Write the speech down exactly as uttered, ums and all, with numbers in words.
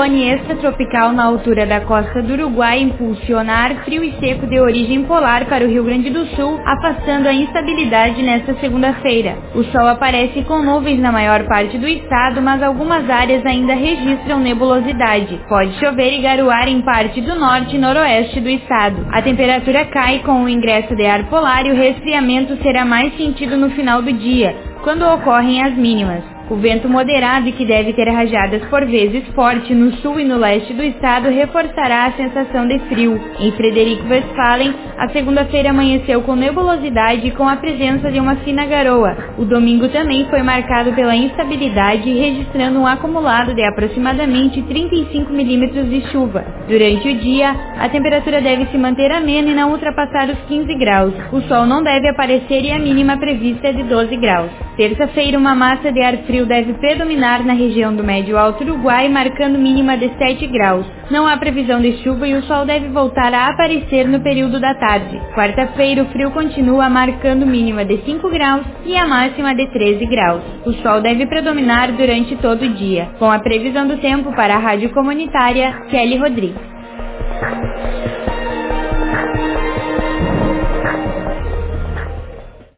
ciclone extratropical na altura da costa do Uruguai impulsiona ar frio e seco de origem polar para o Rio Grande do Sul, afastando a instabilidade nesta segunda-feira. O sol aparece com nuvens na maior parte do estado, mas algumas áreas ainda registram nebulosidade. Pode chover e garoar em parte do norte e noroeste do estado. A temperatura cai com o ingresso de ar polar e o resfriamento será mais sentido no final do dia, quando ocorrem as mínimas. O vento moderado, que deve ter rajadas por vezes forte no sul e no leste do estado, reforçará a sensação de frio. Em Frederico Westphalen, a segunda-feira amanheceu com nebulosidade e com a presença de uma fina garoa. O domingo também foi marcado pela instabilidade, registrando um acumulado de aproximadamente trinta e cinco milímetros de chuva. Durante o dia, a temperatura deve se manter amena e não ultrapassar os quinze graus. O sol não deve aparecer e a mínima prevista é de doze graus. Terça-feira, uma massa de ar frio deve predominar na região do Médio Alto Uruguai, marcando mínima de sete graus. Não há previsão de chuva e o sol deve voltar a aparecer no período da tarde. Quarta-feira, o frio continua, marcando mínima de cinco graus e a máxima de treze graus. O sol deve predominar durante todo o dia. Com a previsão do tempo para a Rádio Comunitária, Kelly Rodrigues.